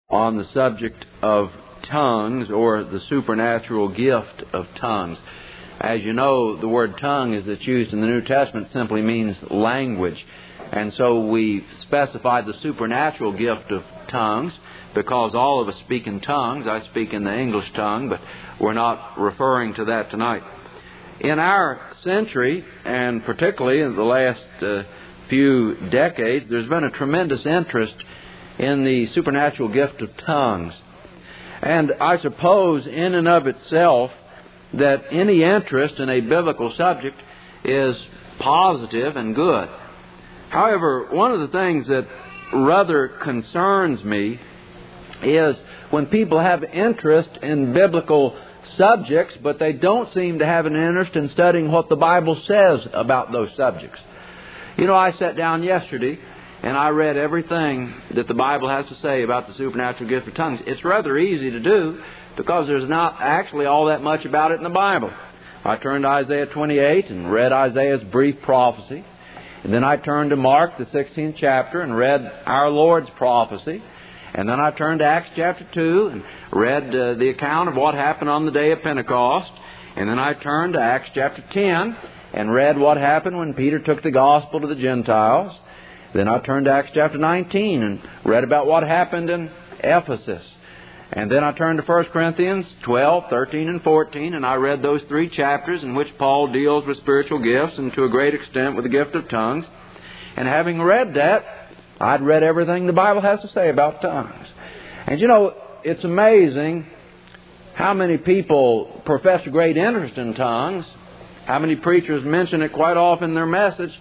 on the subject of tongues, or the supernatural gift of tongues. As you know, the word tongue, as it's used in the New Testament, simply means language. And so we specified the supernatural gift of tongues because all of us speak in tongues. I speak in the English tongue, but we're not referring to that tonight. In our century, and particularly in the last few decades, there's been a tremendous interest in the supernatural gift of tongues. And I suppose in and of itself that any interest in a biblical subject is positive and good. However, one of the things that rather concerns me is when people have interest in biblical subjects, but they don't seem to have an interest in studying what the Bible says about those subjects. You know, I sat down yesterday and I read everything that the Bible has to say about the supernatural gift of tongues. It's rather easy to do because there's not actually all that much about it in the Bible. I turned to Isaiah 28 and read Isaiah's brief prophecy. And then I turned to Mark, the 16th chapter, and read our Lord's prophecy. And then I turned to Acts chapter 2 and read the account of what happened on the day of Pentecost. And then I turned to Acts chapter 10 and read what happened when Peter took the gospel to the Gentiles. Then I turned to Acts chapter 19 and read about what happened in Ephesus. And then I turned to 1 Corinthians 12, 13, and 14, and I read those 3 chapters in which Paul deals with spiritual gifts and to a great extent with the gift of tongues. And having read that, I'd read everything the Bible has to say about tongues. And you know, it's amazing how many people profess a great interest in tongues, how many preachers mention it quite often in their message,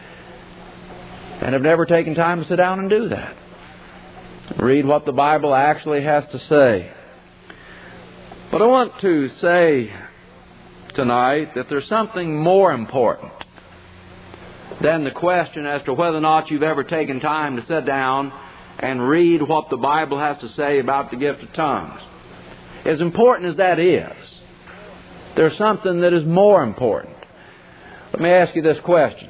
and have never taken time to sit down and do that. Read what the Bible actually has to say. But I want to say tonight that there's something more important than the question as to whether or not you've ever taken time to sit down and read what the Bible has to say about the gift of tongues. As important as that is, there's something that is more important. Let me ask you this question.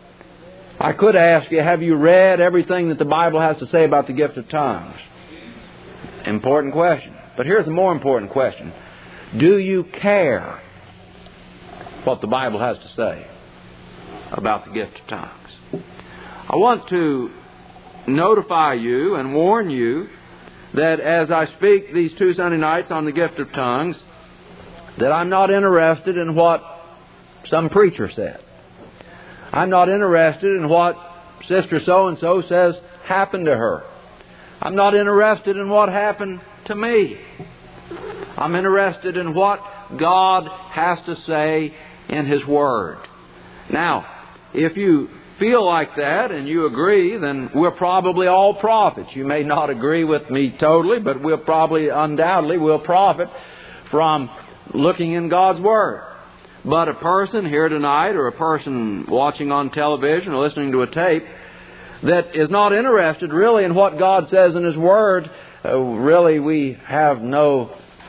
I could ask you, have you read everything that the Bible has to say about the gift of tongues? Important question. But here's a more important question. Do you care what the Bible has to say about the gift of tongues? I want to notify you and warn you that as I speak these 2 Sunday nights on the gift of tongues, that I'm not interested in what some preacher said. I'm not interested in what Sister So-and-so says happened to her. I'm not interested in what happened to me. I'm interested in what God has to say in His Word. Now, if you feel like that and you agree, then we're probably all prophets. You may not agree with me totally, but we'll probably, undoubtedly, will profit from looking in God's Word. But a person here tonight, or a person watching on television or listening to a tape, that is not interested really in what God says in His Word, really we have no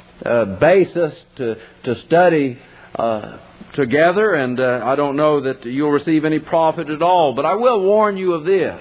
basis to study together, and I don't know that you'll receive any profit at all. But I will warn you of this,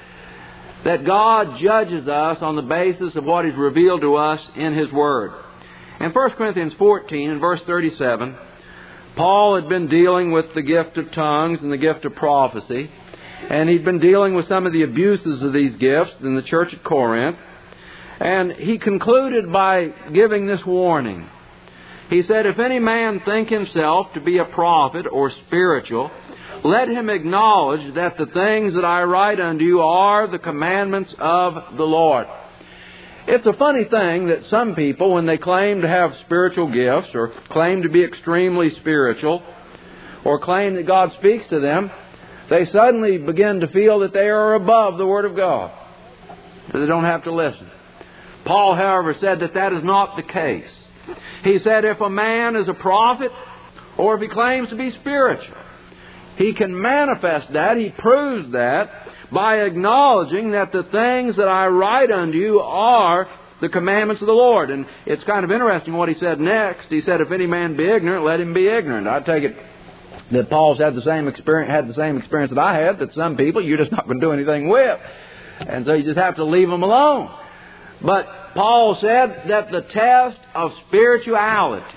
that God judges us on the basis of what He's revealed to us in His Word. In 1 Corinthians 14 and verse 37, Paul had been dealing with the gift of tongues and the gift of prophecy, and he'd been dealing with some of the abuses of these gifts in the church at Corinth. And he concluded by giving this warning. He said, "If any man think himself to be a prophet or spiritual, let him acknowledge that the things that I write unto you are the commandments of the Lord." It's a funny thing that some people, when they claim to have spiritual gifts, or claim to be extremely spiritual, or claim that God speaks to them, they suddenly begin to feel that they are above the Word of God, that they don't have to listen. Paul, however, said that that is not the case. He said if a man is a prophet, or if he claims to be spiritual, he can manifest that, he proves that, by acknowledging that the things that I write unto you are the commandments of the Lord. And it's kind of interesting what he said next. He said, if any man be ignorant, let him be ignorant. I take it that Paul's had the same experience that I had, that some people you're just not going to do anything with. And so you just have to leave them alone. But Paul said that the test of spirituality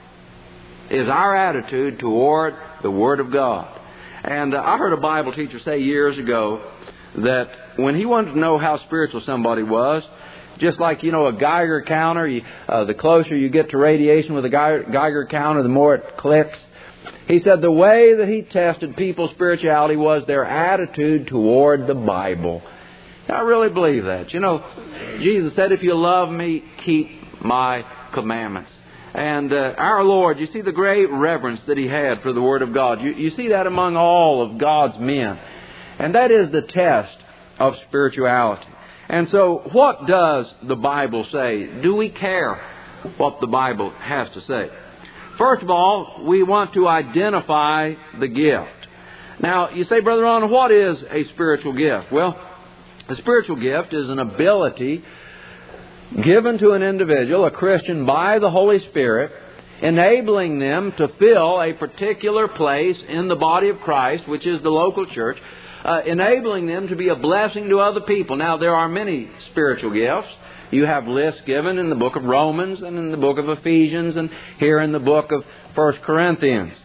is our attitude toward the Word of God. And I heard a Bible teacher say years ago that when he wanted to know how spiritual somebody was, just like, a Geiger counter, the closer you get to radiation with a Geiger counter, the more it clicks. He said the way that he tested people's spirituality was their attitude toward the Bible. I really believe that. Jesus said, if you love me, keep my commandments. And our Lord, you see the great reverence that He had for the Word of God. You see that among all of God's men. And that is the test of spirituality. And so what does the Bible say? Do we care what the Bible has to say? First of all, we want to identify the gift. Now, you say, Brother Ron, what is a spiritual gift? Well, a spiritual gift is an ability given to an individual, a Christian, by the Holy Spirit, enabling them to fill a particular place in the body of Christ, which is the local church, enabling them to be a blessing to other people. Now, there are many spiritual gifts. You have lists given in the book of Romans and in the book of Ephesians and here in the book of 1 Corinthians.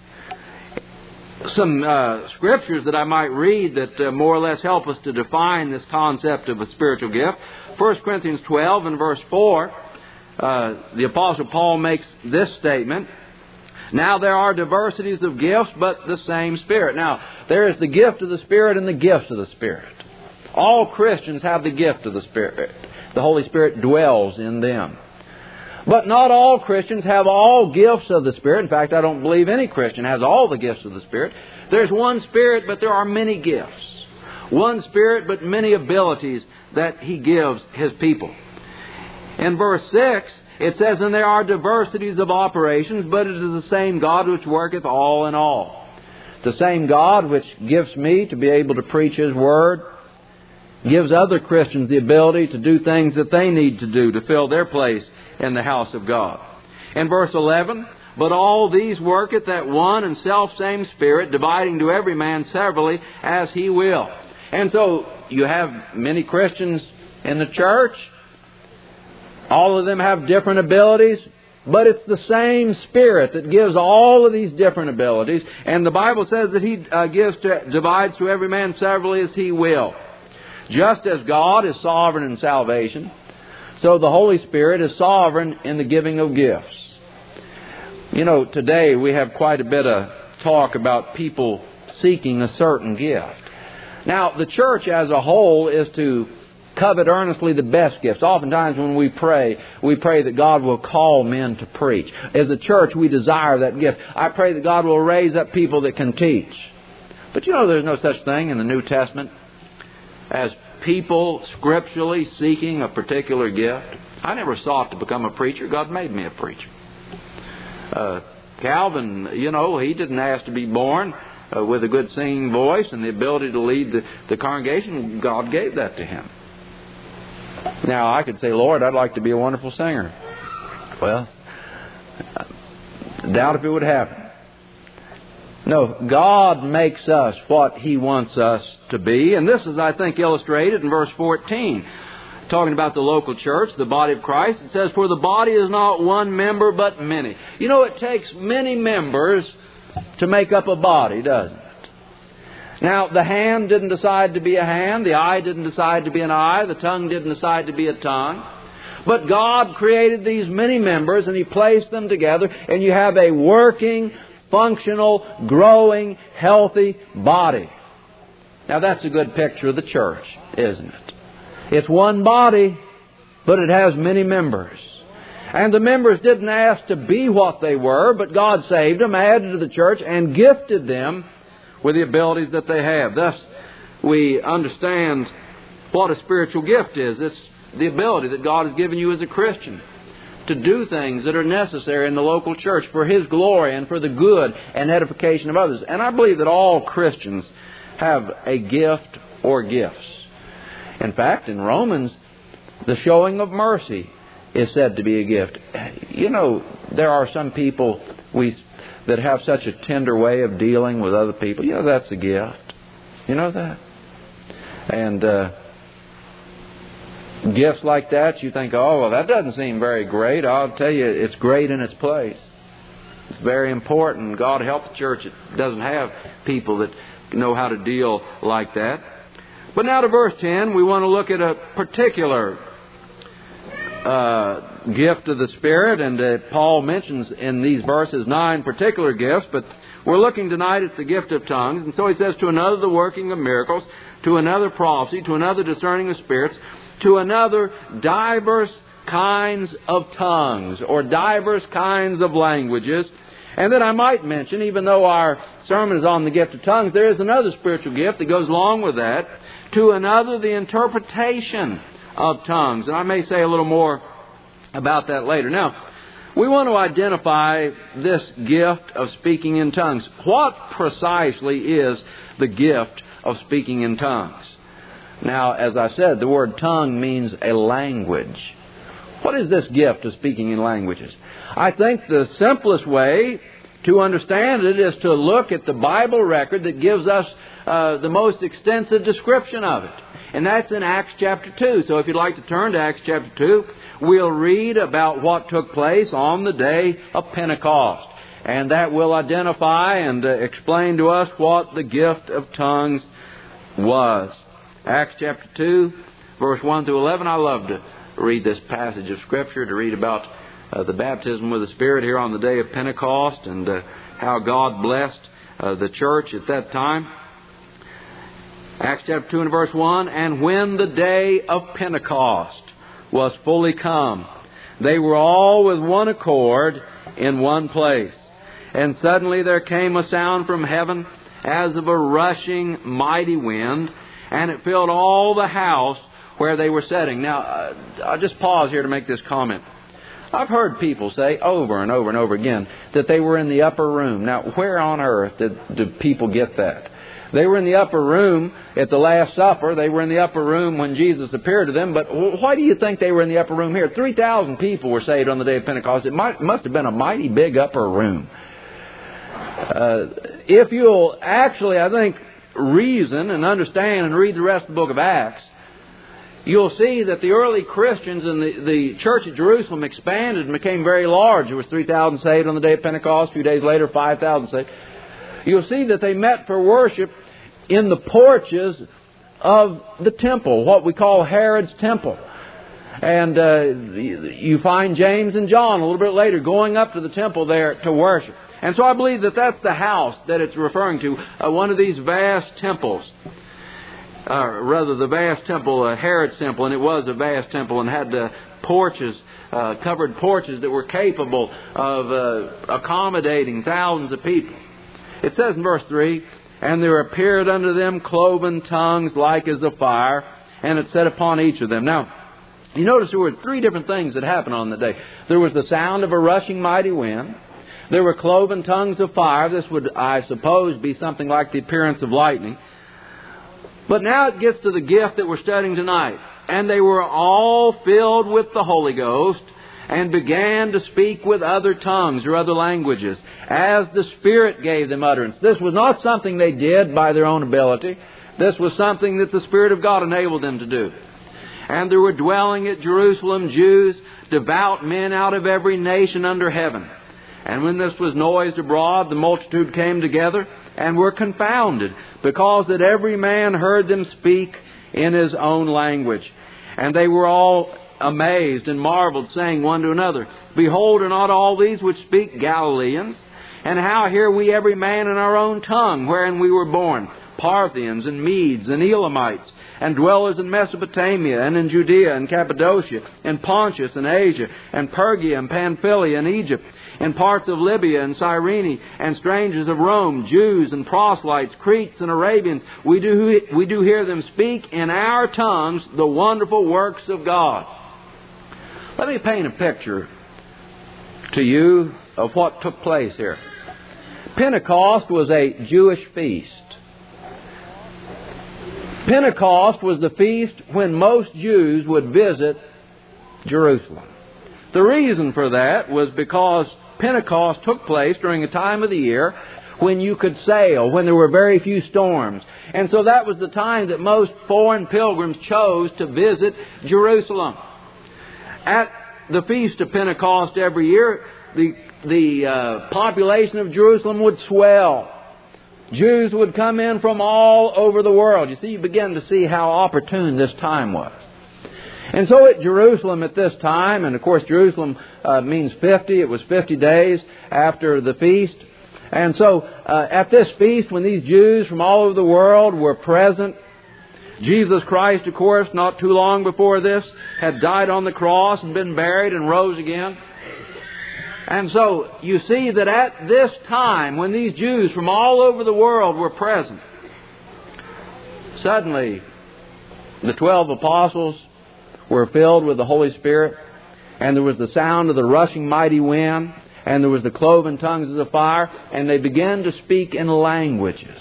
Some scriptures that I might read that more or less help us to define this concept of a spiritual gift. 1 Corinthians 12 and verse 4, the Apostle Paul makes this statement. Now there are diversities of gifts, but the same Spirit. Now, there is the gift of the Spirit and the gifts of the Spirit. All Christians have the gift of the Spirit. The Holy Spirit dwells in them. But not all Christians have all gifts of the Spirit. In fact, I don't believe any Christian has all the gifts of the Spirit. There's one Spirit, but there are many gifts. One Spirit, but many abilities that He gives His people. In verse 6, it says, and there are diversities of operations, but it is the same God which worketh all in all. The same God which gives me to be able to preach His Word, gives other Christians the ability to do things that they need to do to fill their place in the house of God. In verse 11, but all these worketh that one and self-same Spirit, dividing to every man severally as He will. And so you have many Christians in the church. All of them have different abilities, but it's the same Spirit that gives all of these different abilities. And the Bible says that He divides to every man severally as He will. Just as God is sovereign in salvation, so the Holy Spirit is sovereign in the giving of gifts. Today we have quite a bit of talk about people seeking a certain gift. Now, the church as a whole is to covet earnestly the best gifts. Oftentimes when we pray that God will call men to preach. As a church, we desire that gift. I pray that God will raise up people that can teach. But there's no such thing in the New Testament as people scripturally seeking a particular gift. I never sought to become a preacher. God made me a preacher. Calvin, he didn't ask to be born with a good singing voice and the ability to lead the congregation. God gave that to him. Now, I could say, Lord, I'd like to be a wonderful singer. Well, I doubt if it would happen. No, God makes us what He wants us to be. And this is, I think, illustrated in verse 14. Talking about the local church, the body of Christ. It says, for the body is not one member, but many. It takes many members to make up a body, doesn't it? Now, the hand didn't decide to be a hand. The eye didn't decide to be an eye. The tongue didn't decide to be a tongue. But God created these many members and He placed them together. And you have a working, functional, growing, healthy body. Now, that's a good picture of the church, isn't it? It's one body, but it has many members. And the members didn't ask to be what they were, but God saved them, added to the church, and gifted them with the abilities that they have. Thus, we understand what a spiritual gift is. It's the ability that God has given you as a Christian to do things that are necessary in the local church for His glory and for the good and edification of others. And I believe that all Christians have a gift or gifts. In fact, in Romans, the showing of mercy is said to be a gift. There are some people that have such a tender way of dealing with other people. That's a gift. You know that? And gifts like that, you think, oh, well, that doesn't seem very great. I'll tell you, it's great in its place. It's very important. God help the church that doesn't have people that know how to deal like that. But now to verse 10, we want to look at a particular gift of the Spirit, and Paul mentions in these verses 9 particular gifts, but we're looking tonight at the gift of tongues. And so he says, to another the working of miracles, to another prophecy, to another discerning of spirits, to another diverse kinds of tongues, or diverse kinds of languages. And then I might mention, even though our sermon is on the gift of tongues, there is another spiritual gift that goes along with that. To another, the interpretation of tongues. And I may say a little more about that later. Now, we want to identify this gift of speaking in tongues. What precisely is the gift of speaking in tongues? Now, as I said, the word tongue means a language. What is this gift of speaking in languages? I think the simplest way to understand it is to look at the Bible record that gives us the most extensive description of it. And that's in Acts chapter 2. So if you'd like to turn to Acts chapter 2, we'll read about what took place on the day of Pentecost. And that will identify and explain to us what the gift of tongues was. Acts chapter 2, verse 1 through 11. I love to read this passage of Scripture, to read about the baptism with the Spirit here on the day of Pentecost, and how God blessed the church at that time. Acts chapter 2 and verse 1, and when the day of Pentecost was fully come, they were all with one accord in one place. And suddenly there came a sound from heaven as of a rushing mighty wind, and it filled all the house where they were sitting. Now, I'll just pause here to make this comment. I've heard people say over and over and over again that they were in the upper room. Now, where on earth did people get that? They were in the upper room at the Last Supper. They were in the upper room when Jesus appeared to them. But why do you think they were in the upper room here? 3,000 people were saved on the day of Pentecost. It must have been a mighty big upper room. If you'll actually, I think, reason and understand and read the rest of the book of Acts, you'll see that the early Christians and the church at Jerusalem expanded and became very large. There was 3,000 saved on the day of Pentecost. A few days later, 5,000 saved. You'll see that they met for worship in the porches of the temple, what we call Herod's temple. And you find James and John a little bit later going up to the temple there to worship. And so I believe that that's the house that it's referring to, one of these vast temples. Rather, the vast temple, Herod's temple, and it was a vast temple and had porches, covered porches that were capable of accommodating thousands of people. It says in verse 3, and there appeared unto them cloven tongues like as of fire, and it sat upon each of them. Now, you notice there were 3 different things that happened on the day. There was the sound of a rushing mighty wind. There were cloven tongues of fire. This would, I suppose, be something like the appearance of lightning. But now it gets to the gift that we're studying tonight. And they were all filled with the Holy Ghost, and began to speak with other tongues or other languages, as the Spirit gave them utterance. This was not something they did by their own ability. This was something that the Spirit of God enabled them to do. And there were dwelling at Jerusalem Jews, devout men out of every nation under heaven. And when this was noised abroad, the multitude came together, and were confounded, because that every man heard them speak in his own language. And they were all amazed and marveled, saying one to another, Behold, are not all these which speak Galileans? And how hear we every man in our own tongue, wherein we were born, Parthians and Medes and Elamites, and dwellers in Mesopotamia and in Judea and Cappadocia, and Pontus and Asia, and Pergia and Pamphylia and Egypt, and parts of Libya and Cyrene, and strangers of Rome, Jews and proselytes, Cretes and Arabians. We do hear them speak in our tongues the wonderful works of God. Let me paint a picture to you of what took place here. Pentecost was a Jewish feast. Pentecost was the feast when most Jews would visit Jerusalem. The reason for that was because Pentecost took place during a time of the year when you could sail, when there were very few storms. And so that was the time that most foreign pilgrims chose to visit Jerusalem. At the Feast of Pentecost every year, the population of Jerusalem would swell. Jews would come in from all over the world. You see, you begin to see how opportune this time was. And so at Jerusalem at this time, and of course Jerusalem means 50, it was 50 days after the feast. And so at this feast, when these Jews from all over the world were present, Jesus Christ, of course, not too long before this, had died on the cross and been buried and rose again. And so you see that at this time, when these Jews from all over the world were present, suddenly the 12 apostles were filled with the Holy Spirit, and there was the sound of the rushing mighty wind, and there was the cloven tongues of the fire, and they began to speak in languages.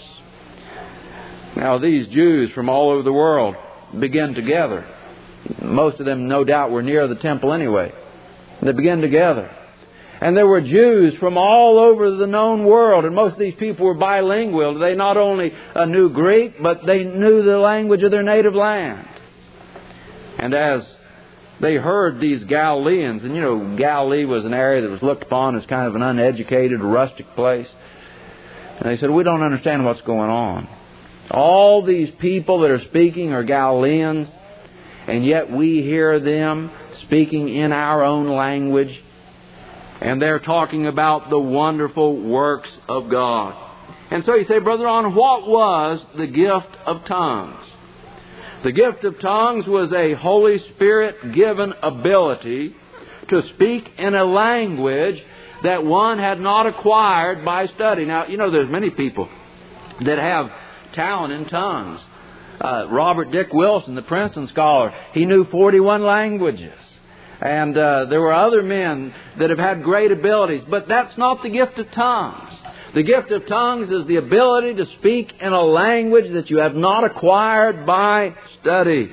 Now these Jews from all over the world began together. Most of them, no doubt, were near the temple anyway. They began together. And there were Jews from all over the known world, and most of these people were bilingual. They not only knew Greek, but they knew the language of their native land. And as they heard these Galileans, and you know, Galilee was an area that was looked upon as kind of an uneducated, rustic place. And they said, we don't understand what's going on. All these people that are speaking are Galileans, and yet we hear them speaking in our own language. And they're talking about the wonderful works of God. And so you say, Brother Ron, what was the gift of tongues? The gift of tongues was a Holy Spirit-given ability to speak in a language that one had not acquired by study. Now, you know, there's many people that have talent in tongues. Robert Dick Wilson, the Princeton scholar, he knew 41 languages. And there were other men that have had great abilities. But that's not the gift of tongues. The gift of tongues is the ability to speak in a language that you have not acquired by study.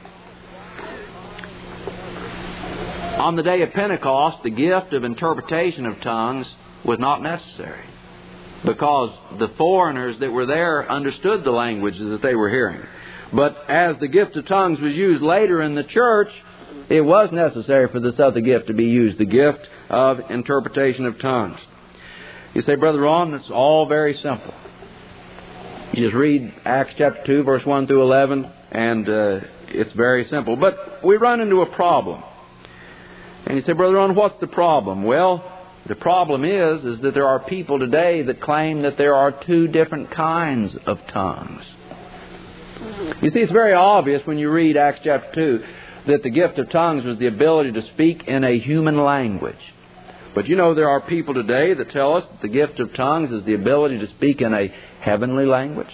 On the day of Pentecost, the gift of interpretation of tongues was not necessary, because the foreigners that were there understood the languages that they were hearing. But as the gift of tongues was used later in the church, it was necessary for this other gift to be used, the gift of interpretation of tongues. You say, Brother Ron, it's all very simple. You just read Acts chapter 2, verse 1 through 11, and it's very simple. But we run into a problem. And you say, Brother Ron, what's the problem? Well, the problem is that there are people today that claim that there are two different kinds of tongues. You see, it's very obvious when you read Acts chapter 2 that the gift of tongues was the ability to speak in a human language. But you know, there are people today that tell us that the gift of tongues is the ability to speak in a heavenly language.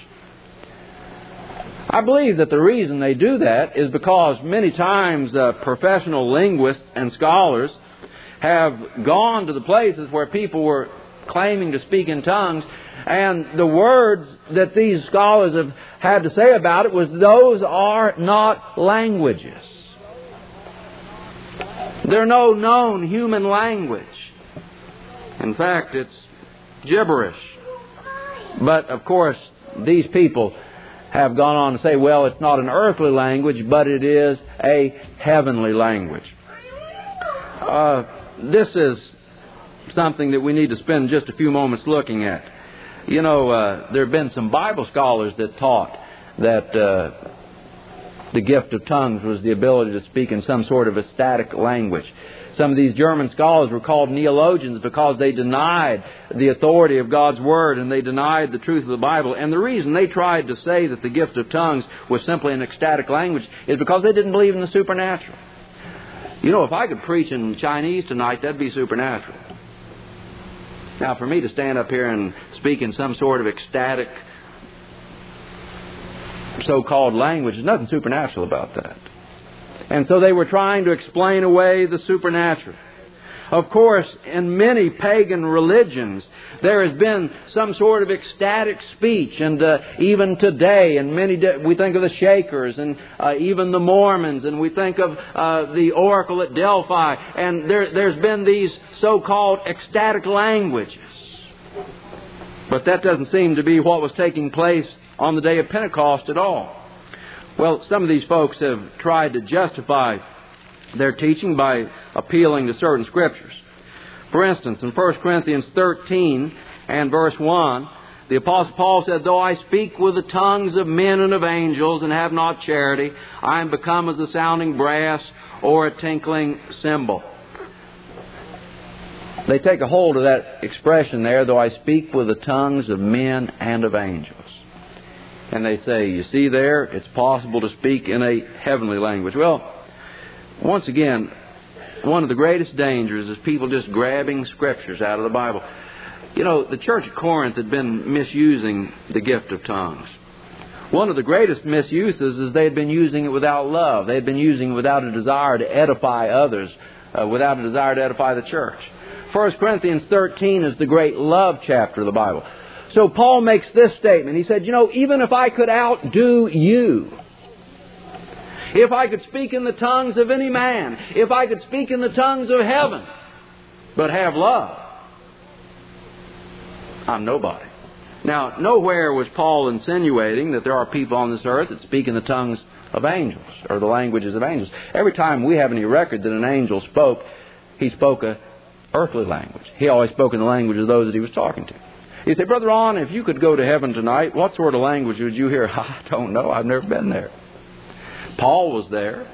I believe that the reason they do that is because many times professional linguists and scholars have gone to the places where people were claiming to speak in tongues, and the words that these scholars have had to say about it was, those are not languages. They're no known human language. In fact, it's gibberish. But, of course, these people have gone on to say, well, it's not an earthly language, but it is a heavenly language. This is something that we need to spend just a few moments looking at. You know, there have been some Bible scholars that taught that the gift of tongues was the ability to speak in some sort of ecstatic language. Some of these German scholars were called neologians because they denied the authority of God's Word and they denied the truth of the Bible. And the reason they tried to say that the gift of tongues was simply an ecstatic language is because they didn't believe in the supernatural. You know, if I could preach in Chinese tonight, that'd be supernatural. Now, for me to stand up here and speak in some sort of ecstatic so-called language, there's nothing supernatural about that. And so they were trying to explain away the supernatural. Of course, in many pagan religions, there has been some sort of ecstatic speech. And even today, and we think of the Shakers and even the Mormons, and we think of the Oracle at Delphi. And there's been these so-called ecstatic languages. But that doesn't seem to be what was taking place on the day of Pentecost at all. Well, some of these folks have tried to justify their teaching by appealing to certain scriptures. For instance, in 1 Corinthians 13 and verse 1, the Apostle Paul said, "Though I speak with the tongues of men and of angels and have not charity, I am become as a sounding brass or a tinkling cymbal." They take a hold of that expression there, "though I speak with the tongues of men and of angels." And they say, you see there, it's possible to speak in a heavenly language. Well, once again, one of the greatest dangers is people just grabbing scriptures out of the Bible. You know, the church at Corinth had been misusing the gift of tongues. One of the greatest misuses is they had been using it without love. They had been using it without a desire to edify others, without a desire to edify the church. 1 Corinthians 13 is the great love chapter of the Bible. So Paul makes this statement. He said, you know, even if I could outdo you, if I could speak in the tongues of any man, if I could speak in the tongues of heaven, but have love, I'm nobody. Now, nowhere was Paul insinuating that there are people on this earth that speak in the tongues of angels or the languages of angels. Every time we have any record that an angel spoke, he spoke a earthly language. He always spoke in the language of those that he was talking to. You say, Brother Ron, if you could go to heaven tonight, what sort of language would you hear? I don't know. I've never been there. Paul was there,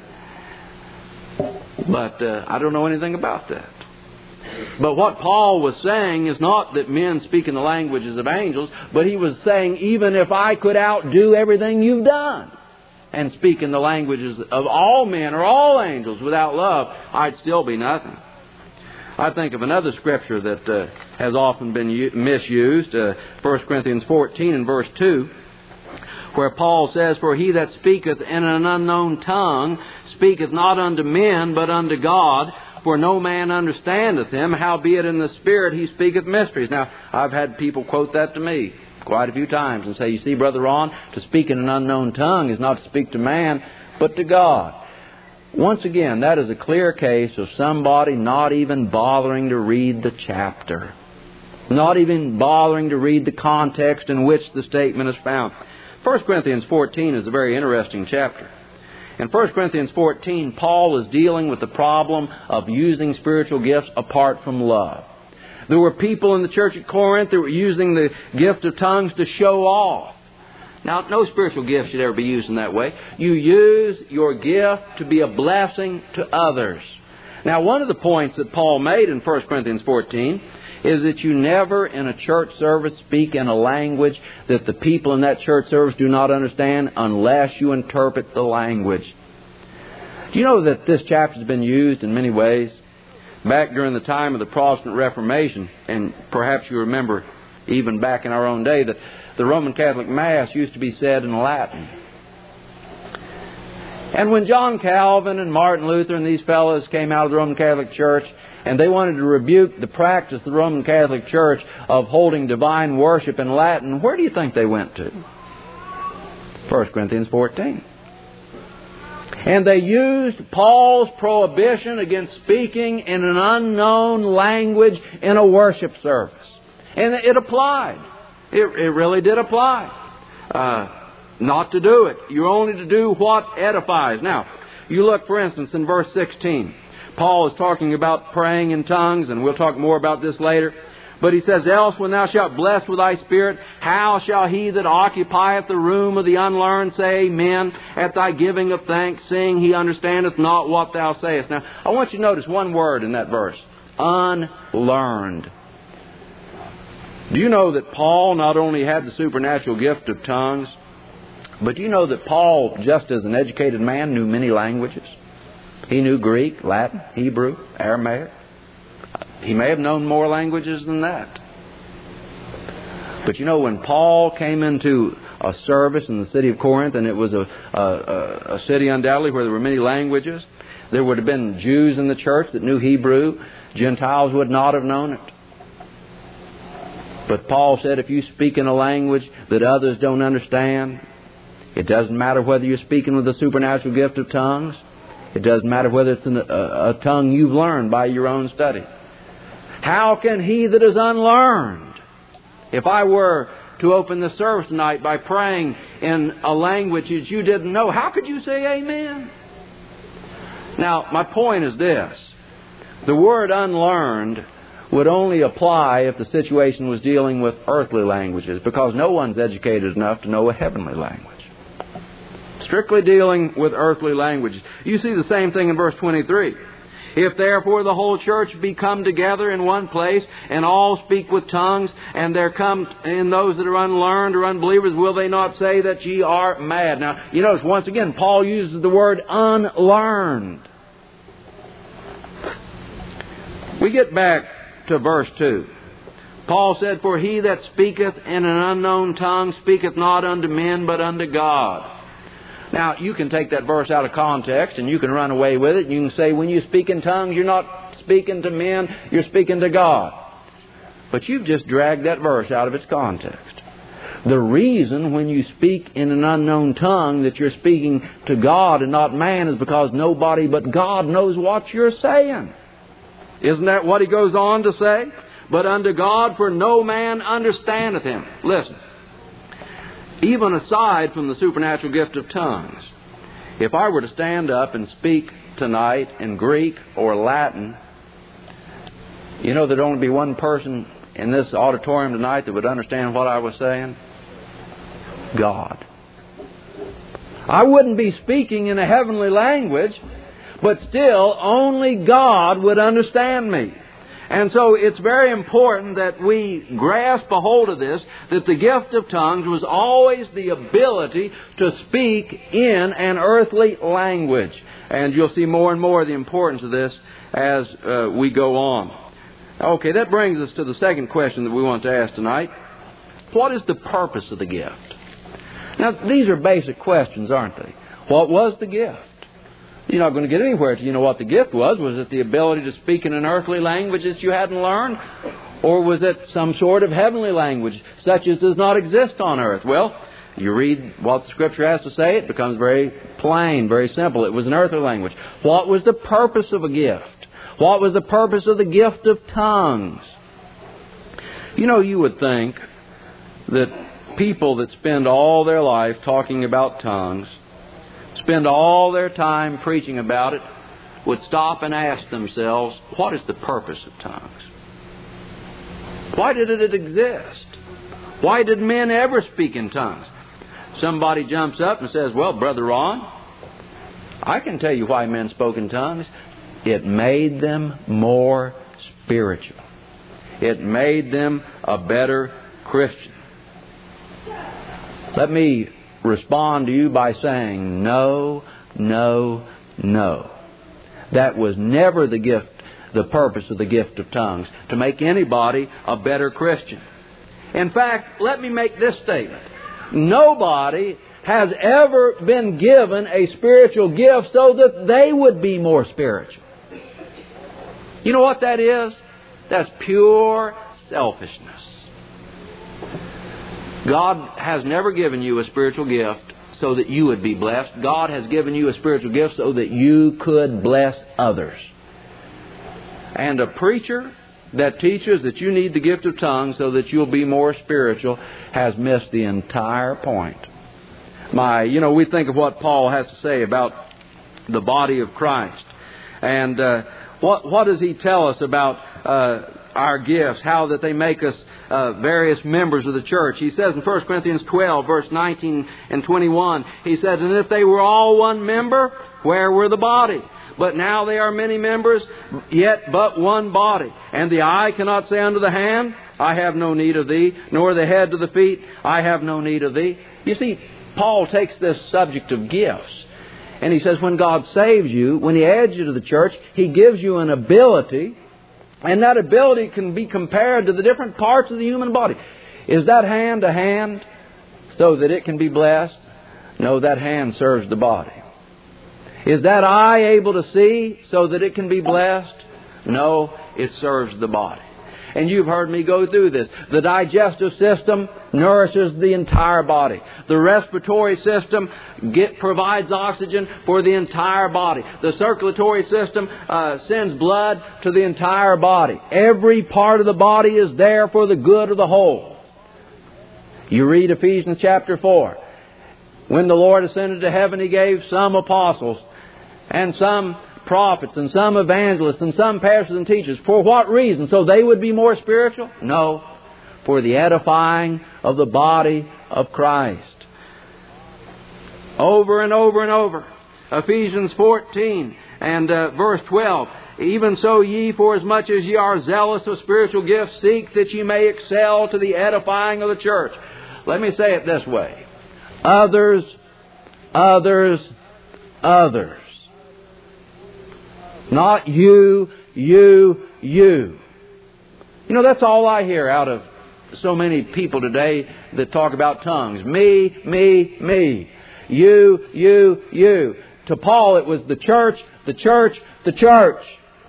but I don't know anything about that. But what Paul was saying is not that men speak in the languages of angels, but he was saying, even if I could outdo everything you've done and speak in the languages of all men or all angels without love, I'd still be nothing. I think of another scripture that has often been misused, 1 Corinthians 14 and verse 2, where Paul says, "For he that speaketh in an unknown tongue speaketh not unto men, but unto God, for no man understandeth him, howbeit in the Spirit he speaketh mysteries." Now, I've had people quote that to me quite a few times and say, you see, Brother Ron, to speak in an unknown tongue is not to speak to man, but to God. Once again, that is a clear case of somebody not even bothering to read the chapter. Not even bothering to read the context in which the statement is found. 1 Corinthians 14 is a very interesting chapter. In 1 Corinthians 14, Paul is dealing with the problem of using spiritual gifts apart from love. There were people in the church at Corinth that were using the gift of tongues to show off. Now, no spiritual gift should ever be used in that way. You use your gift to be a blessing to others. Now, one of the points that Paul made in 1 Corinthians 14 is that you never in a church service speak in a language that the people in that church service do not understand unless you interpret the language. Do you know that this chapter has been used in many ways? Back during the time of the Protestant Reformation, and perhaps you remember even back in our own day, that the Roman Catholic Mass used to be said in Latin. And when John Calvin and Martin Luther and these fellows came out of the Roman Catholic Church and they wanted to rebuke the practice of the Roman Catholic Church of holding divine worship in Latin, where do you think they went to? 1 Corinthians 14. And they used Paul's prohibition against speaking in an unknown language in a worship service. And it applied. It really did apply. Not to do it. You're only to do what edifies. Now, you look, for instance, in verse 16. Paul is talking about praying in tongues, and we'll talk more about this later. But he says, "Else when thou shalt bless with thy spirit, how shall he that occupieth the room of the unlearned say amen at thy giving of thanks, seeing he understandeth not what thou sayest?" Now, I want you to notice one word in that verse. Unlearned. Do you know that Paul not only had the supernatural gift of tongues, but do you know that Paul, just as an educated man, knew many languages? He knew Greek, Latin, Hebrew, Aramaic. He may have known more languages than that. But you know, when Paul came into a service in the city of Corinth, and it was a city undoubtedly where there were many languages, there would have been Jews in the church that knew Hebrew. Gentiles would not have known it. But Paul said, if you speak in a language that others don't understand, it doesn't matter whether you're speaking with the supernatural gift of tongues. It doesn't matter whether it's a tongue you've learned by your own study. How can he that is unlearned If I were to open the service tonight by praying in a language that you didn't know, how could you say amen? Now, my point is this. The word unlearned would only apply if the situation was dealing with earthly languages, because no one's educated enough to know a heavenly language. Strictly dealing with earthly languages. You see the same thing in verse 23. If therefore the whole church be come together in one place, and all speak with tongues, and there come in those that are unlearned or unbelievers, will they not say that ye are mad? Now, you notice once again, Paul uses the word unlearned. We get back to verse 2. Paul said, For he that speaketh in an unknown tongue speaketh not unto men, but unto God. Now, you can take that verse out of context and you can run away with it. You can say, when you speak in tongues, you're not speaking to men, you're speaking to God. But you've just dragged that verse out of its context. The reason when you speak in an unknown tongue that you're speaking to God and not man is because nobody but God knows what you're saying. Isn't that what he goes on to say? But unto God, for no man understandeth him. Listen. Even aside from the supernatural gift of tongues, if I were to stand up and speak tonight in Greek or Latin, you know there'd only be one person in this auditorium tonight that would understand what I was saying? God. I wouldn't be speaking in a heavenly language, but still only God would understand me. And so it's very important that we grasp a hold of this, that the gift of tongues was always the ability to speak in an earthly language. And you'll see more and more of the importance of this as we go on. Okay, that brings us to the second question that we want to ask tonight. What is the purpose of the gift? Now, these are basic questions, aren't they? What was the gift? You're not going to get anywhere till you know what the gift was. Was it the ability to speak in an earthly language that you hadn't learned? Or was it some sort of heavenly language, such as does not exist on earth? Well, you read what the Scripture has to say, it becomes very plain, very simple. It was an earthly language. What was the purpose of a gift? What was the purpose of the gift of tongues? You know, you would think that people that spend all their life talking about tongues, spend all their time preaching about it, would stop and ask themselves, what is the purpose of tongues? Why did it exist? Why did men ever speak in tongues? Somebody jumps up and says, well, Brother Ron, I can tell you why men spoke in tongues. It made them more spiritual. It made them a better Christian. Let me respond to you by saying no, no, no. That was never the purpose of the gift of tongues, to make anybody a better Christian. In fact, let me make this statement. Nobody has ever been given a spiritual gift so that they would be more spiritual. You know what that is? That's pure selfishness. God has never given you a spiritual gift so that you would be blessed. God has given you a spiritual gift so that you could bless others. And a preacher that teaches that you need the gift of tongues so that you'll be more spiritual has missed the entire point. We think of what Paul has to say about the body of Christ. And what does he tell us about our gifts, how that they make us various members of the church? He says in 1 Corinthians 12, verse 19 and 21, he says, and if they were all one member, where were the body? But now they are many members, yet but one body. And the eye cannot say unto the hand, I have no need of thee, nor the head to the feet, I have no need of thee. You see, Paul takes this subject of gifts, and he says when God saves you, when He adds you to the church, He gives you an ability, and that ability can be compared to the different parts of the human body. Is that hand a hand so that it can be blessed? No, that hand serves the body. Is that eye able to see so that it can be blessed? No, it serves the body. And you've heard me go through this. The digestive system nourishes the entire body. The respiratory system provides oxygen for the entire body. The circulatory system sends blood to the entire body. Every part of the body is there for the good of the whole. You read Ephesians chapter 4. When the Lord ascended to heaven, He gave some apostles and some prophets and some evangelists and some pastors and teachers. For what reason? So they would be more spiritual? No. For the edifying of the body of Christ. Over and over and over. Ephesians 14 and verse 12. Even so ye, forasmuch as ye are zealous of spiritual gifts, seek that ye may excel to the edifying of the church. Let me say it this way. Others, others, others. Not you, you, you. You know, that's all I hear out of so many people today that talk about tongues. Me, me, me. You, you, you. To Paul it was the church, the church, the church.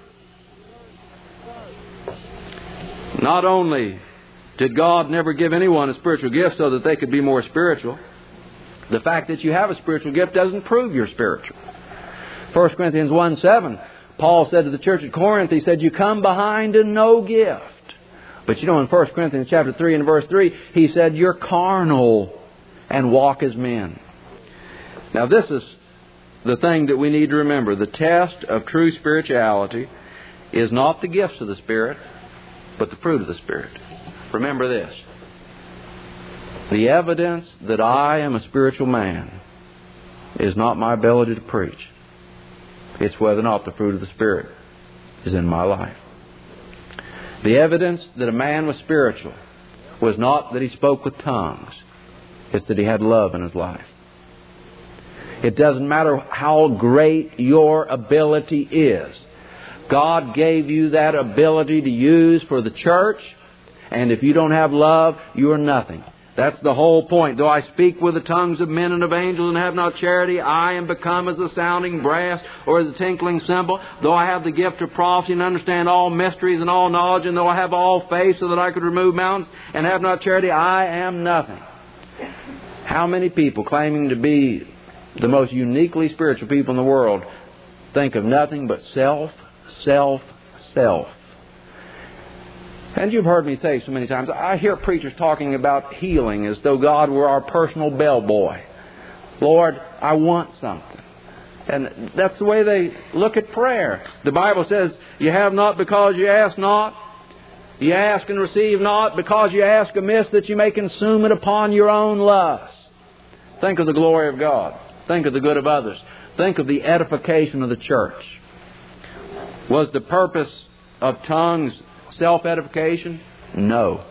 Not only did God never give anyone a spiritual gift so that they could be more spiritual, the fact that you have a spiritual gift doesn't prove you're spiritual. 1 Corinthians 1:7, Paul said to the church at Corinth, he said, you come behind in no gift. But you know, in 1 Corinthians chapter 3 and verse 3, he said, you're carnal and walk as men. Now this is the thing that we need to remember. The test of true spirituality is not the gifts of the Spirit, but the fruit of the Spirit. Remember this. The evidence that I am a spiritual man is not my ability to preach. It's whether or not the fruit of the Spirit is in my life. The evidence that a man was spiritual was not that he spoke with tongues. It's that he had love in his life. It doesn't matter how great your ability is. God gave you that ability to use for the church, and if you don't have love, you are nothing. That's the whole point. Though I speak with the tongues of men and of angels and have not charity, I am become as the sounding brass or as a tinkling cymbal. Though I have the gift of prophecy and understand all mysteries and all knowledge, and though I have all faith so that I could remove mountains and have not charity, I am nothing. How many people claiming to be the most uniquely spiritual people in the world think of nothing but self, self, self? And you've heard me say so many times, I hear preachers talking about healing as though God were our personal bellboy. Lord, I want something. And that's the way they look at prayer. The Bible says, you have not because you ask not. You ask and receive not because you ask amiss, that you may consume it upon your own lust. Think of the glory of God. Think of the good of others. Think of the edification of the church. Was the purpose of tongues self-edification? No.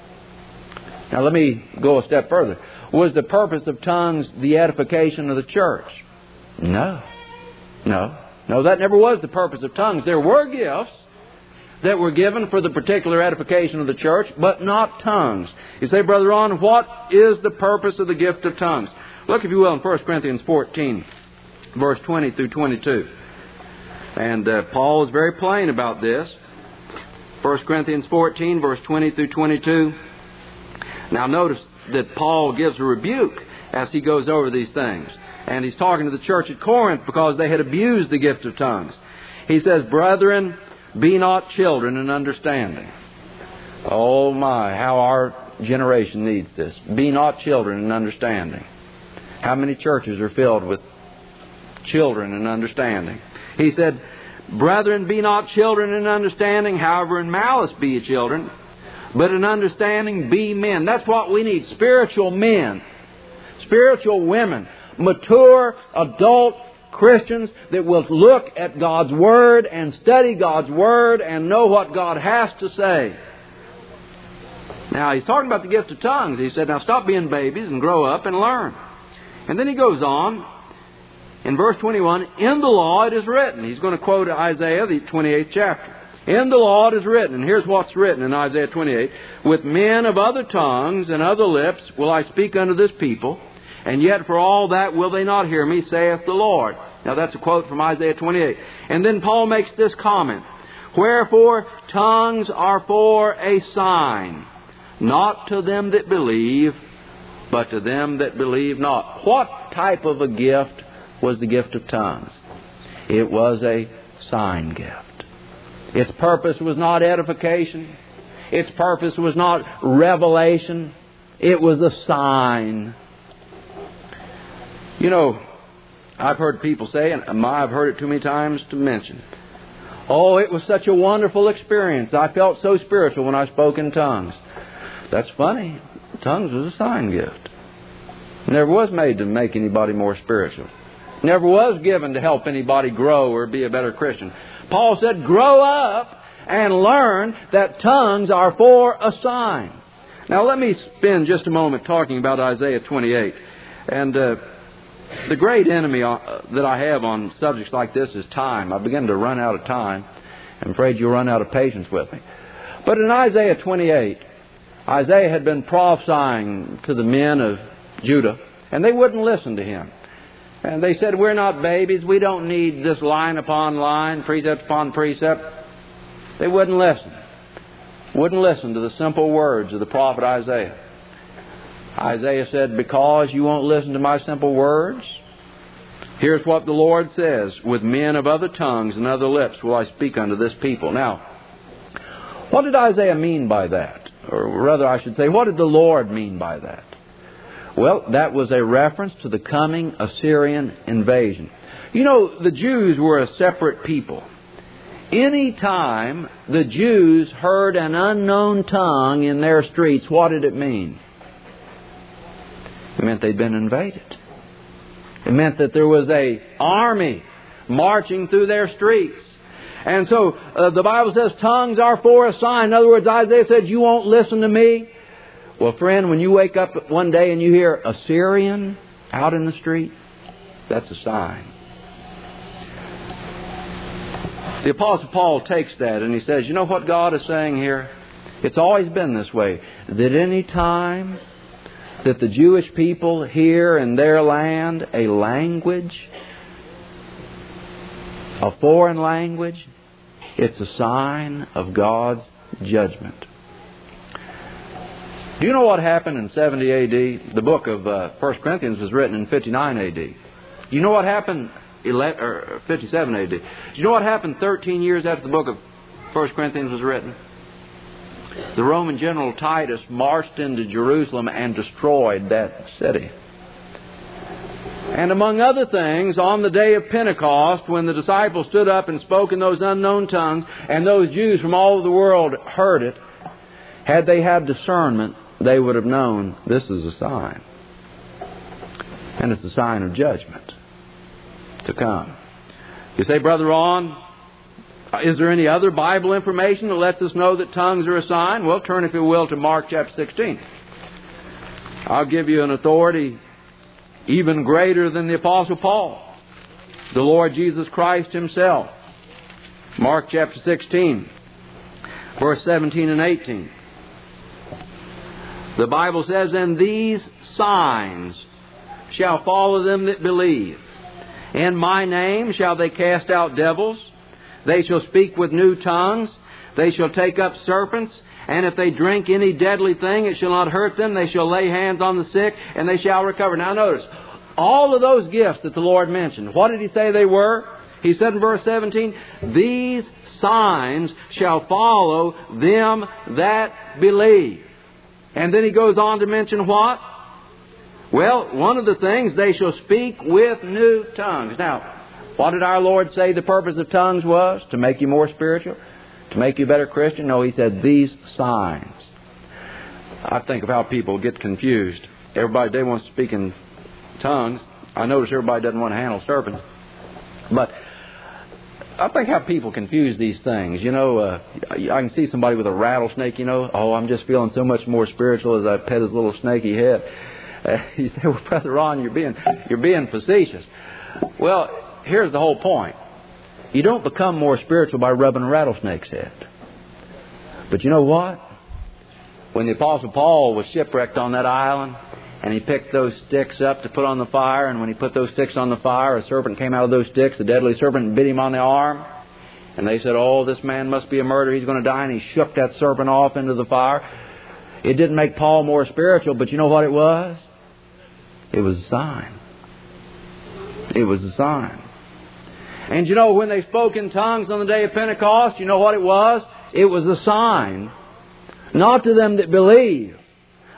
Now let me go a step further. Was the purpose of tongues the edification of the church? No. No. No, that never was the purpose of tongues. There were gifts that were given for the particular edification of the church, but not tongues. You say, Brother Ron, what is the purpose of the gift of tongues? Look, if you will, in 1 Corinthians 14, verse 20 through 22. And Paul is very plain about this. 1 Corinthians 14, verse 20 through 22. Now notice that Paul gives a rebuke as he goes over these things. And he's talking to the church at Corinth because they had abused the gift of tongues. He says, Brethren, be not children in understanding. Oh my, how our generation needs this. Be not children in understanding. How many churches are filled with children in understanding? He said, Brethren, be not children in understanding, however in malice be ye children, but in understanding be men. That's what we need, spiritual men, spiritual women, mature, adult Christians that will look at God's Word and study God's Word and know what God has to say. Now, he's talking about the gift of tongues. He said, now stop being babies and grow up and learn. And then he goes on, in verse 21, in the law it is written. He's going to quote Isaiah, the 28th chapter. In the law it is written, and here's what's written in Isaiah 28, with men of other tongues and other lips will I speak unto this people, and yet for all that will they not hear me, saith the Lord. Now that's a quote from Isaiah 28. And then Paul makes this comment, wherefore tongues are for a sign, not to them that believe, but to them that believe not. What type of a gift was the gift of tongues? It was a sign gift. Its purpose was not edification. Its purpose was not revelation. It was a sign. You know, I've heard people say, and I've heard it too many times to mention, oh, it was such a wonderful experience. I felt so spiritual when I spoke in tongues. That's funny. Tongues was a sign gift. Never was made to make anybody more spiritual. Never was given to help anybody grow or be a better Christian. Paul said, grow up and learn that tongues are for a sign. Now let me spend just a moment talking about Isaiah 28. And the great enemy that I have on subjects like this is time. I begin to run out of time. I'm afraid you'll run out of patience with me. But in Isaiah 28, Isaiah had been prophesying to the men of Judah, and they wouldn't listen to him. And they said, we're not babies. We don't need this line upon line, precept upon precept. They wouldn't listen. Wouldn't listen to the simple words of the prophet Isaiah. Isaiah said, because you won't listen to my simple words, here's what the Lord says, with men of other tongues and other lips will I speak unto this people. Now, what did Isaiah mean by that? Or rather, I should say, what did the Lord mean by that? Well, that was a reference to the coming Assyrian invasion. You know, the Jews were a separate people. Any time the Jews heard an unknown tongue in their streets, what did it mean? It meant they'd been invaded. It meant that there was an army marching through their streets. And so the Bible says tongues are for a sign. In other words, Isaiah said, you won't listen to me. Well, friend, when you wake up one day and you hear Assyrian out in the street, that's a sign. The Apostle Paul takes that and he says, you know what God is saying here? It's always been this way. That any time that the Jewish people hear in their land a language, a foreign language, it's a sign of God's judgment. Do you know what happened in 70 A.D.? The book of 1 Corinthians was written in 59 A.D. Do you know what happened 57 A.D.? Do you know what happened 13 years after the book of 1 Corinthians was written? The Roman general Titus marched into Jerusalem and destroyed that city. And among other things, on the day of Pentecost, when the disciples stood up and spoke in those unknown tongues, and those Jews from all over the world heard it, had they had discernment, they would have known this is a sign. And it's a sign of judgment to come. You say, Brother Ron, is there any other Bible information that lets us know that tongues are a sign? Well, turn, if you will, to Mark chapter 16. I'll give you an authority even greater than the Apostle Paul, the Lord Jesus Christ Himself. Mark chapter 16, verse 17 and 18. The Bible says, and these signs shall follow them that believe. In my name shall they cast out devils. They shall speak with new tongues. They shall take up serpents. And if they drink any deadly thing, it shall not hurt them. They shall lay hands on the sick, and they shall recover. Now notice, all of those gifts that the Lord mentioned, what did He say they were? He said in verse 17, these signs shall follow them that believe. And then He goes on to mention what? Well, one of the things, they shall speak with new tongues. Now, what did our Lord say the purpose of tongues was? To make you more spiritual? To make you a better Christian? No, He said these signs. I think of how people get confused. Everybody today wants to speak in tongues. I notice everybody doesn't want to handle serpents. But I think how people confuse these things. You know, I can see somebody with a rattlesnake, you know. Oh, I'm just feeling so much more spiritual as I pet his little snaky head. You say, well, Brother Ron, you're being facetious. Well, here's the whole point. You don't become more spiritual by rubbing a rattlesnake's head. But you know what? When the Apostle Paul was shipwrecked on that island, and he picked those sticks up to put on the fire, and when he put those sticks on the fire, a serpent came out of those sticks, a deadly serpent, and bit him on the arm. And they said, oh, this man must be a murderer, he's going to die. And he shook that serpent off into the fire. It didn't make Paul more spiritual, but you know what it was? It was a sign. It was a sign. And you know, when they spoke in tongues on the day of Pentecost, you know what it was? It was a sign. Not to them that believe,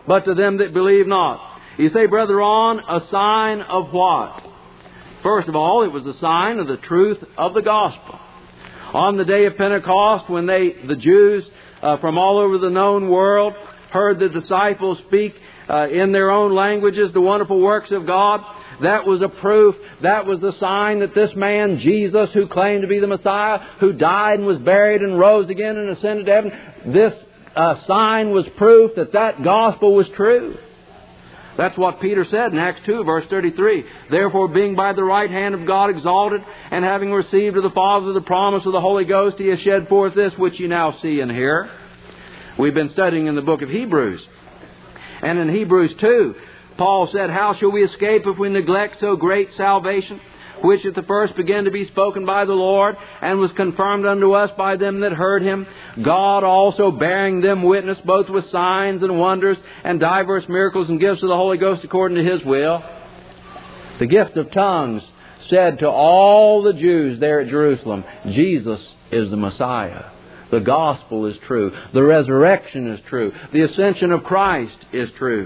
but to them that believe not. You say, Brother Ron, a sign of what? First of all, it was a sign of the truth of the gospel. On the day of Pentecost, when the Jews from all over the known world heard the disciples speak in their own languages the wonderful works of God, that was a proof, that was the sign that this man, Jesus, who claimed to be the Messiah, who died and was buried and rose again and ascended to heaven, this sign was proof that that gospel was true. That's what Peter said in Acts 2, verse 33. Therefore, being by the right hand of God exalted, and having received of the Father the promise of the Holy Ghost, He has shed forth this which you now see and hear. We've been studying in the book of Hebrews. And in Hebrews 2, Paul said, How shall we escape if we neglect so great salvation, which at the first began to be spoken by the Lord, and was confirmed unto us by them that heard Him, God also bearing them witness, both with signs and wonders, and divers miracles and gifts of the Holy Ghost according to His will. The gift of tongues said to all the Jews there at Jerusalem, Jesus is the Messiah. The gospel is true. The resurrection is true. The ascension of Christ is true.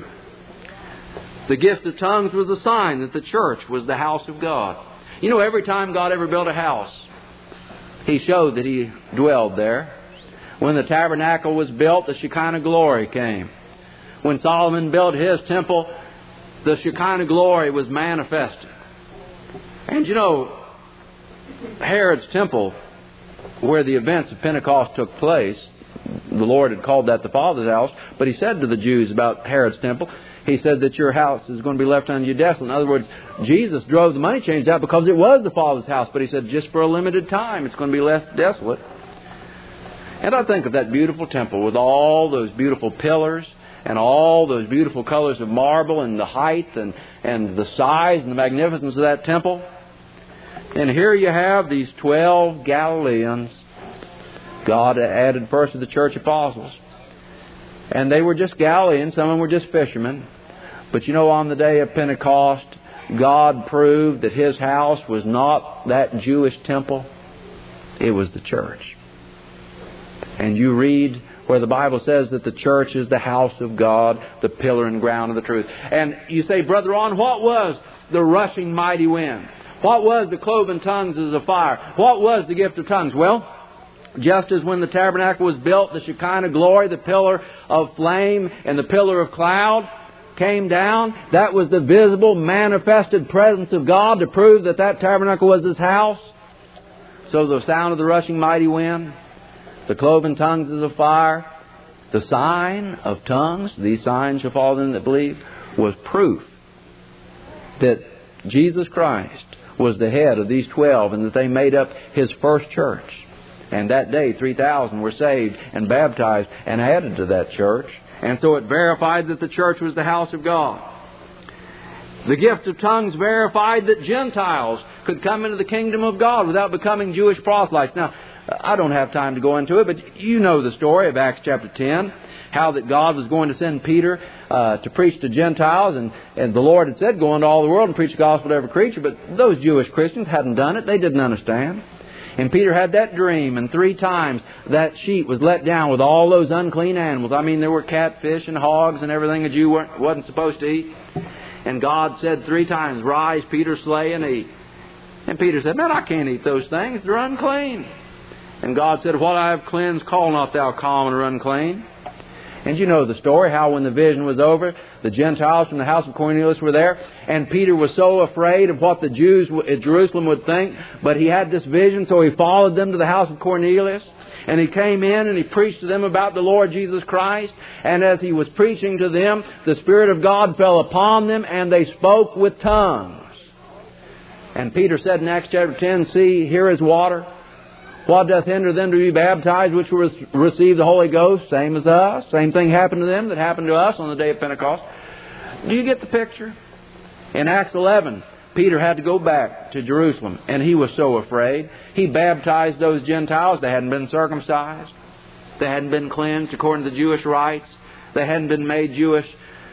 The gift of tongues was a sign that the church was the house of God. You know, every time God ever built a house, He showed that He dwelled there. When the tabernacle was built, the Shekinah glory came. When Solomon built his temple, the Shekinah glory was manifested. And you know, Herod's temple, where the events of Pentecost took place, the Lord had called that the Father's house, but He said to the Jews about Herod's temple, He said that your house is going to be left unto you desolate. In other words, Jesus drove the money changers out because it was the Father's house, but He said just for a limited time it's going to be left desolate. And I think of that beautiful temple with all those beautiful pillars and all those beautiful colors of marble and the height and the size and the magnificence of that temple. And here you have these 12 Galileans. God added first to the church apostles. And they were just Galileans. Some of them were just fishermen. But you know, on the day of Pentecost, God proved that His house was not that Jewish temple. It was the church. And you read where the Bible says that the church is the house of God, the pillar and ground of the truth. And you say, Brother Ron, what was the rushing mighty wind? What was the cloven tongues as a fire? What was the gift of tongues? Well, just as when the tabernacle was built, the Shekinah glory, the pillar of flame and the pillar of cloud came down. That was the visible, manifested presence of God to prove that that tabernacle was His house. So the sound of the rushing mighty wind, the cloven tongues as a fire, the sign of tongues, these signs shall follow them that believe, was proof that Jesus Christ was the head of these 12 and that they made up His first church. And that day, 3,000 were saved and baptized and added to that church. And so it verified that the church was the house of God. The gift of tongues verified that Gentiles could come into the kingdom of God without becoming Jewish proselytes. Now, I don't have time to go into it, but you know the story of Acts chapter 10, how that God was going to send Peter to preach to Gentiles, and the Lord had said, go into all the world and preach the gospel to every creature, but those Jewish Christians hadn't done it. They didn't understand. And Peter had that dream, and 3 times that sheet was let down with all those unclean animals. I mean, there were catfish and hogs and everything a Jew wasn't supposed to eat. And God said 3 times, rise, Peter, slay and eat. And Peter said, man, I can't eat those things. They're unclean. And God said, what I have cleansed, call not thou common or unclean. And you know the story, how when the vision was over, the Gentiles from the house of Cornelius were there, and Peter was so afraid of what the Jews at Jerusalem would think, but he had this vision, so he followed them to the house of Cornelius, and he came in and he preached to them about the Lord Jesus Christ, and as he was preaching to them, the Spirit of God fell upon them, and they spoke with tongues. And Peter said in Acts chapter 10, see, here is water. What doth hinder them to be baptized, which will receive the Holy Ghost? Same as us. Same thing happened to them that happened to us on the day of Pentecost. Do you get the picture? In Acts 11, Peter had to go back to Jerusalem, and he was so afraid. He baptized those Gentiles. They hadn't been circumcised. They hadn't been cleansed according to the Jewish rites. They hadn't been made Jewish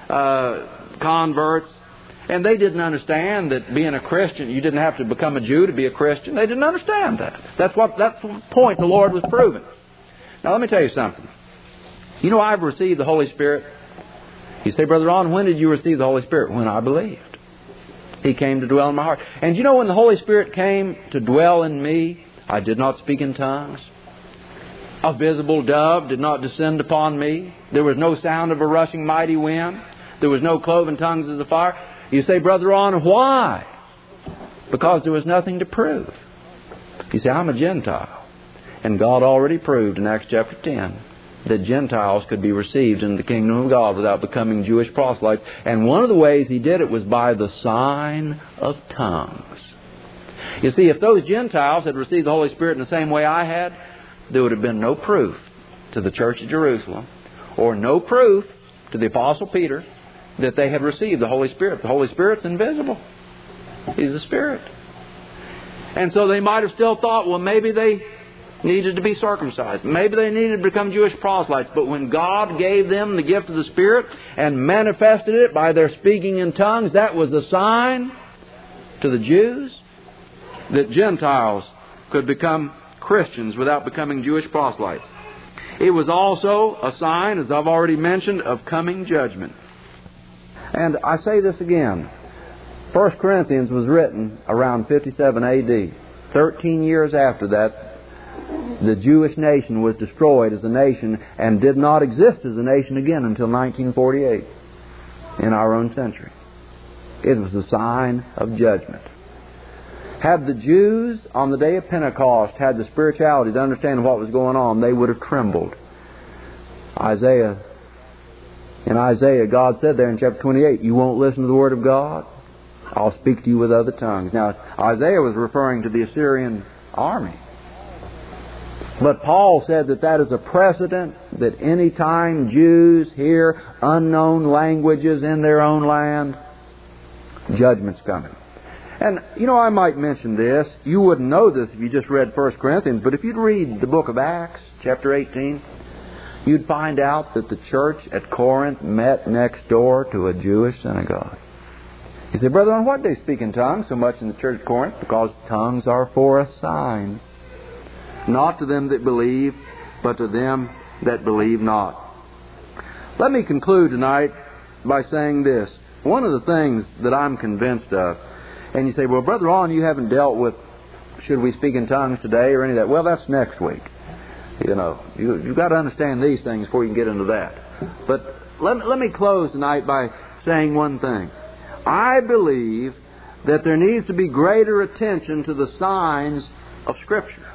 converts. And they didn't understand that being a Christian, you didn't have to become a Jew to be a Christian. They didn't understand that. That's the point the Lord was proving. Now let me tell you something. You know, I've received the Holy Spirit You say, Brother Ron, when did you receive the Holy Spirit? When I believed. He came to dwell in my heart. And you know, when the Holy Spirit came to dwell in me, I did not speak in tongues. A visible dove did not descend upon me. There was no sound of a rushing mighty wind. There was no cloven tongues as of fire. You say, Brother Ron, why? Because there was nothing to prove. You say, I'm a Gentile. And God already proved in Acts chapter 10 that Gentiles could be received into the kingdom of God without becoming Jewish proselytes. And one of the ways He did it was by the sign of tongues. You see, if those Gentiles had received the Holy Spirit in the same way I had, there would have been no proof to the church of Jerusalem, or no proof to the Apostle Peter that they had received the Holy Spirit. The Holy Spirit's invisible. He's a Spirit. And so they might have still thought, well, maybe they needed to be circumcised. Maybe they needed to become Jewish proselytes. But when God gave them the gift of the Spirit and manifested it by their speaking in tongues, that was a sign to the Jews that Gentiles could become Christians without becoming Jewish proselytes. It was also a sign, as I've already mentioned, of coming judgment. And I say this again. 1 Corinthians was written around 57 A.D. 13 years after that, the Jewish nation was destroyed as a nation and did not exist as a nation again until 1948 in our own century. It was a sign of judgment. Had the Jews on the day of Pentecost had the spirituality to understand what was going on, they would have trembled. In Isaiah, God said there in chapter 28, you won't listen to the word of God? I'll speak to you with other tongues. Now, Isaiah was referring to the Assyrian army. But Paul said that is a precedent that any time Jews hear unknown languages in their own land, judgment's coming. And, you know, I might mention this. You wouldn't know this if you just read 1 Corinthians, but if you'd read the book of Acts, chapter 18, you'd find out that the church at Corinth met next door to a Jewish synagogue. You say, Brother, on what day speak in tongues so much in the church at Corinth? Because tongues are for a sign. Not to them that believe, but to them that believe not. Let me conclude tonight by saying this. One of the things that I'm convinced of, and you say, well, Brother Ron, you haven't dealt with should we speak in tongues today or any of that. Well, that's next week. You know, you've got to understand these things before you can get into that. But let me close tonight by saying one thing. I believe that there needs to be greater attention to the signs of Scripture.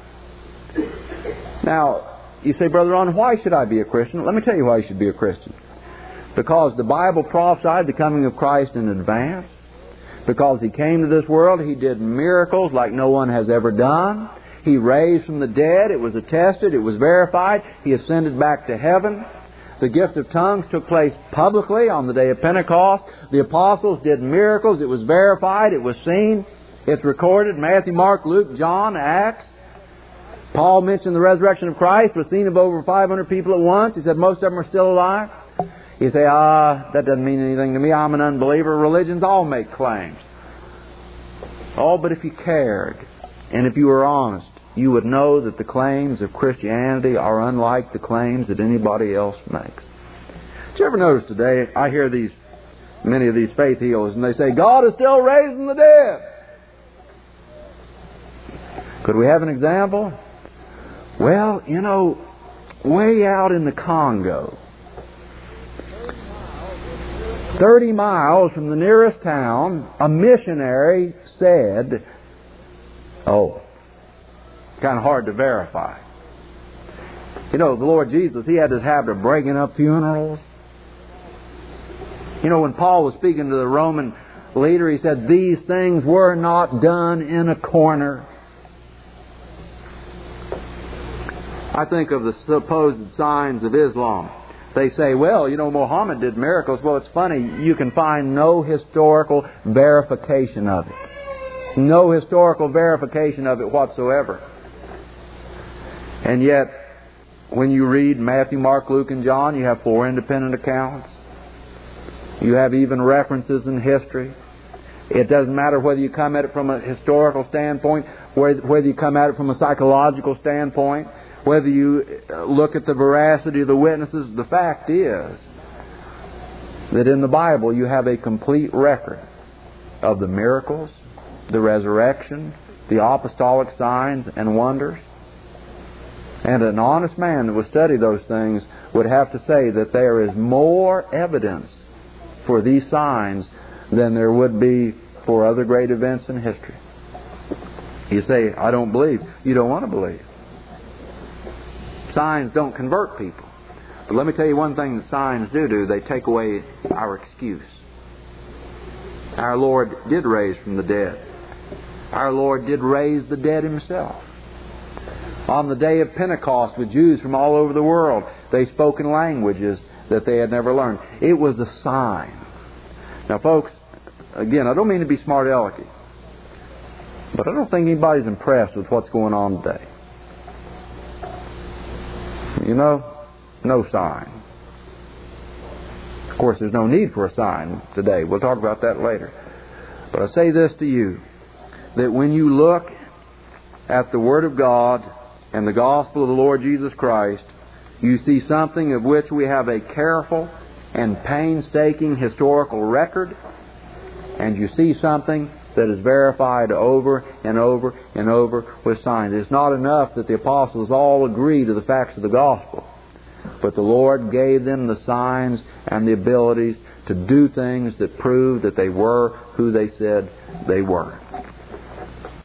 Now, you say, Brother Ron, why should I be a Christian? Let me tell you why you should be a Christian. Because the Bible prophesied the coming of Christ in advance. Because He came to this world, He did miracles like no one has ever done. He raised from the dead. It was attested. It was verified. He ascended back to heaven. The gift of tongues took place publicly on the day of Pentecost. The apostles did miracles. It was verified. It was seen. It's recorded. Matthew, Mark, Luke, John, Acts. Paul mentioned the resurrection of Christ was seen of over 500 people at once. He said most of them are still alive. You say, that doesn't mean anything to me. I'm an unbeliever. Religions all make claims. Oh, but if you cared, and if you were honest, you would know that the claims of Christianity are unlike the claims that anybody else makes. Did you ever notice today, I hear many of these faith healers, and they say, God is still raising the dead. Could we have an example? Well, you know, way out in the Congo, 30 miles from the nearest town, a missionary said, kind of hard to verify. You know, the Lord Jesus, He had this habit of breaking up funerals. You know, when Paul was speaking to the Roman leader, he said, these things were not done in a corner. I think of the supposed signs of Islam. They say, well, you know, Muhammad did miracles. Well, it's funny. You can find no historical verification of it. No historical verification of it whatsoever. And yet, when you read Matthew, Mark, Luke, and John, you have 4 independent accounts. You have even references in history. It doesn't matter whether you come at it from a historical standpoint, whether you come at it from a psychological standpoint, whether you look at the veracity of the witnesses. The fact is that in the Bible you have a complete record of the miracles, the resurrection, the apostolic signs and wonders. And an honest man that would study those things would have to say that there is more evidence for these signs than there would be for other great events in history. You say, I don't believe. You don't want to believe. Signs don't convert people. But let me tell you one thing that signs do. They take away our excuse. Our Lord did raise from the dead. Our Lord did raise the dead Himself. On the day of Pentecost, with Jews from all over the world, they spoke in languages that they had never learned. It was a sign. Now, folks, again, I don't mean to be smart alecky, but I don't think anybody's impressed with what's going on today. You know, no sign. Of course, there's no need for a sign today. We'll talk about that later. But I say this to you, that when you look at the Word of God and the gospel of the Lord Jesus Christ, you see something of which we have a careful and painstaking historical record, and you see something that is verified over and over and over with signs. It's not enough that the apostles all agree to the facts of the gospel, but the Lord gave them the signs and the abilities to do things that proved that they were who they said they were.